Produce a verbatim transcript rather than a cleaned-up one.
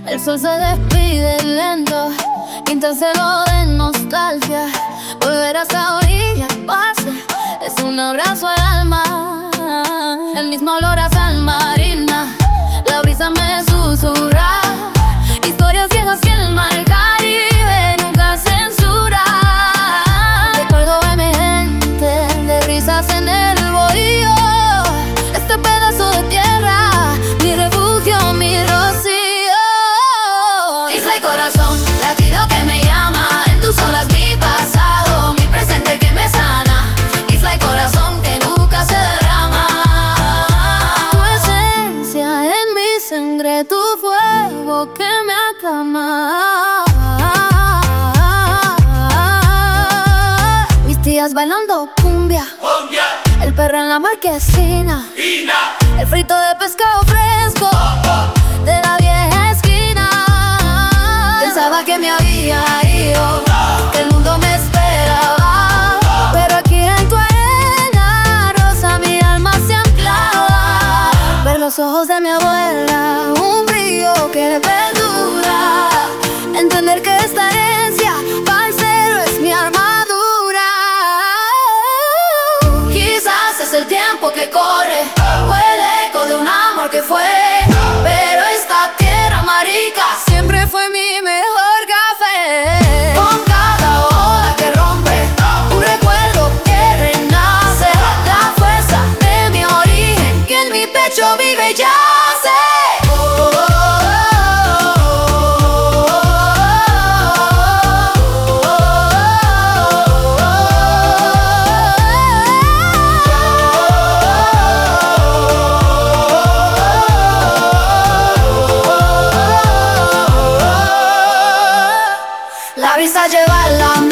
El sol se despide lento, pintárselo de nostalgia. Volver a esa orilla pase, es un abrazo al alma. El mismo olor a sal marina, la brisa me susurra. Historias viejas que el mar Caribe nunca censura. Recuerdo emergente de risas en el bohío. Este pedazo de tierra, mi refugio, mi rocío. Isla y corazón, latido que me llama. En tus olas mi pasado, mi presente que me sana. Isla y corazón que nunca se derrama. Tu esencia en mi sangre, tu fuego que me aclama. Mis tías bailando cumbia, cumbia. El perro en la marquesina, Ina. El frito de pescado fresco, oh, oh, de la vieja esquina. Pensaba que me había ido, no, que el mundo me esperaba, no, pero aquí en tu arena rosa mi alma se anclaba. Ver los ojos de mi abuela, un brillo que perdura. Entender que esta herencia parcero es mi armadura. Quizás es el tiempo que corre, o el eco de un amor que fue, pero esta tierra marica siempre fue mi mejor café. Con cada ola que rompe, un recuerdo que renace, la fuerza de mi origen que en mi pecho vive y yace. La brisa lleva la